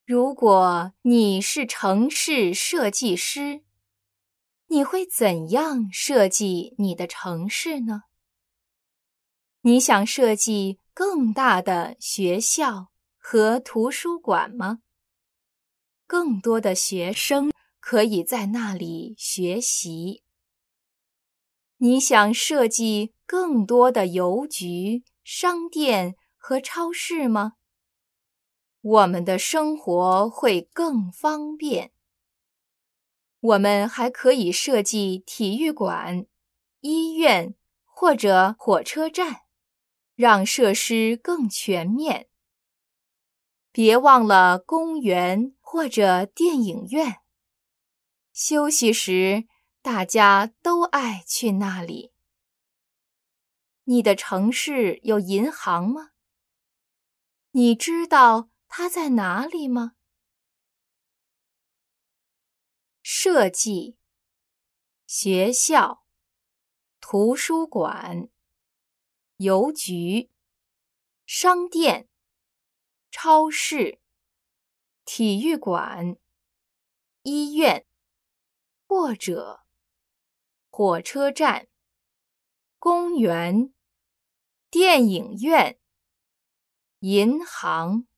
如果你是城市设计师，你会怎样设计你的城市呢？你想设计更大的学校和图书馆吗？更多的学生可以在那里学习。你想设计更多的邮局、商店和超市吗？我们的生活会更方便。我们还可以设计体育馆、医院或者火车站，让设施更全面。别忘了公园或者电影院。休息时，大家都爱去那里。你的城市有银行吗？你知道它在哪里吗？设计学校、图书馆、邮局、商店、超市、体育馆、医院，或者火车站、公园、电影院、银行。